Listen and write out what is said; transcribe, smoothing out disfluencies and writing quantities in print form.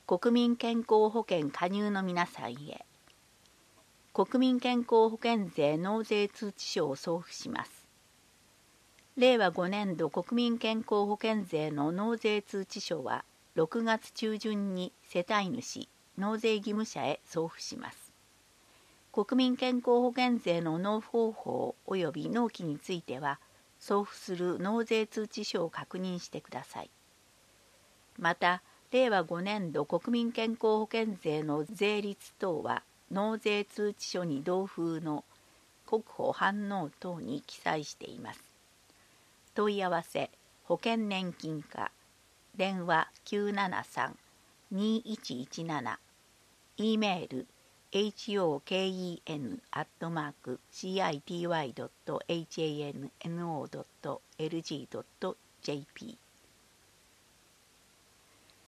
国民健康保険加入の皆さんへ。国民健康保険税納税通知書を送付します。令和5年度国民健康保険税の納税通知書は6月中旬に世帯主、納税義務者へ送付します。国民健康保険税の納付方法及び納期については、送付する納税通知書を確認してください。また、令和5年度国民健康保険税の税率等は、納税通知書に同封の国保反納等に記載しています。問い合わせ、保険年金課、電話 973-2117、E メール、hoken@city.hanno.lg.jp